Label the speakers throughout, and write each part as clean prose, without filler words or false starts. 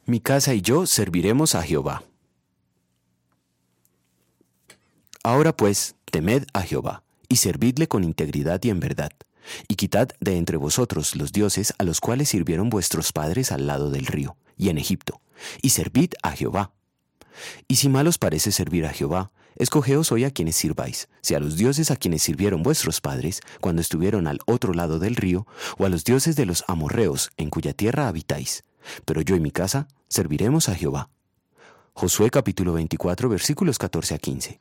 Speaker 1: Mi casa y yo serviremos a Jehová. Ahora pues, temed a Jehová, y servidle con integridad y en verdad, y quitad de entre vosotros los dioses a los cuales sirvieron vuestros padres al lado del río, y en Egipto, y servid a Jehová. Y si mal os parece servir a Jehová, escogeos hoy a quienes sirváis, si a los dioses a quienes sirvieron vuestros padres, cuando estuvieron al otro lado del río, o a los dioses de los amorreos, en cuya tierra habitáis. Pero yo y mi casa serviremos a Jehová. Josué capítulo 24, versículos 14 a 15.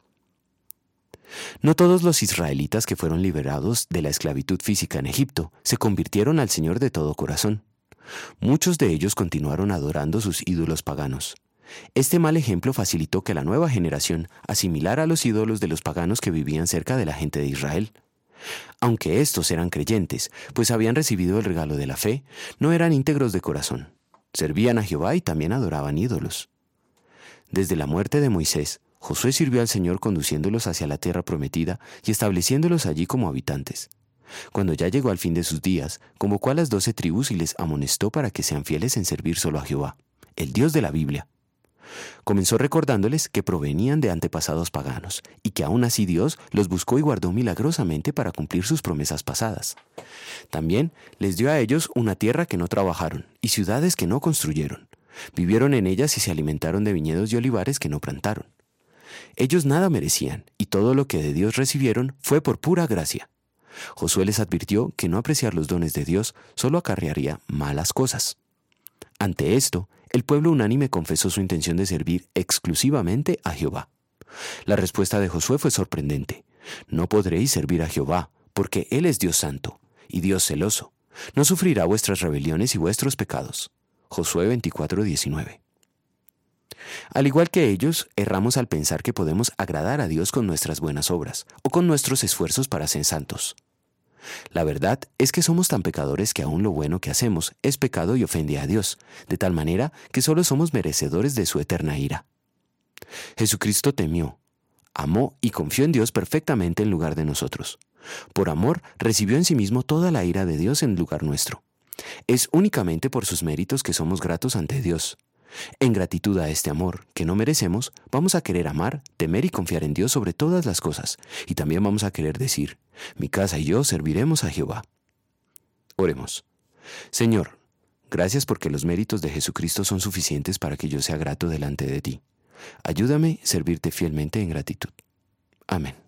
Speaker 1: No todos los israelitas que fueron liberados de la esclavitud física en Egipto se convirtieron al Señor de todo corazón. Muchos de ellos continuaron adorando sus ídolos paganos. Este mal ejemplo facilitó que la nueva generación asimilara a los ídolos de los paganos que vivían cerca de la gente de Israel. Aunque estos eran creyentes, pues habían recibido el regalo de la fe, no eran íntegros de corazón. Servían a Jehová y también adoraban ídolos. Desde la muerte de Moisés, Josué sirvió al Señor conduciéndolos hacia la tierra prometida y estableciéndolos allí como habitantes. Cuando ya llegó al fin de sus días, convocó a las 12 tribus y les amonestó para que sean fieles en servir solo a Jehová, el Dios de la Biblia. Comenzó recordándoles que provenían de antepasados paganos y que aún así Dios los buscó y guardó milagrosamente para cumplir sus promesas pasadas. También les dio a ellos una tierra que no trabajaron y ciudades que no construyeron. Vivieron en ellas y se alimentaron de viñedos y olivares que no plantaron. Ellos nada merecían y todo lo que de Dios recibieron fue por pura gracia. Josué les advirtió que no apreciar los dones de Dios solo acarrearía malas cosas. Ante esto, el pueblo unánime confesó su intención de servir exclusivamente a Jehová. La respuesta de Josué fue sorprendente. No podréis servir a Jehová, porque Él es Dios santo y Dios celoso. No sufrirá vuestras rebeliones y vuestros pecados. Josué 24:19. Al igual que ellos, erramos al pensar que podemos agradar a Dios con nuestras buenas obras o con nuestros esfuerzos para ser santos. La verdad es que somos tan pecadores que aún lo bueno que hacemos es pecado y ofende a Dios, de tal manera que solo somos merecedores de su eterna ira. Jesucristo temió, amó y confió en Dios perfectamente en lugar de nosotros. Por amor, recibió en sí mismo toda la ira de Dios en lugar nuestro. Es únicamente por sus méritos que somos gratos ante Dios. En gratitud a este amor que no merecemos, vamos a querer amar, temer y confiar en Dios sobre todas las cosas, y también vamos a querer decir, mi casa y yo serviremos a Jehová. Oremos. Señor, gracias porque los méritos de Jesucristo son suficientes para que yo sea grato delante de ti. Ayúdame a servirte fielmente en gratitud. Amén.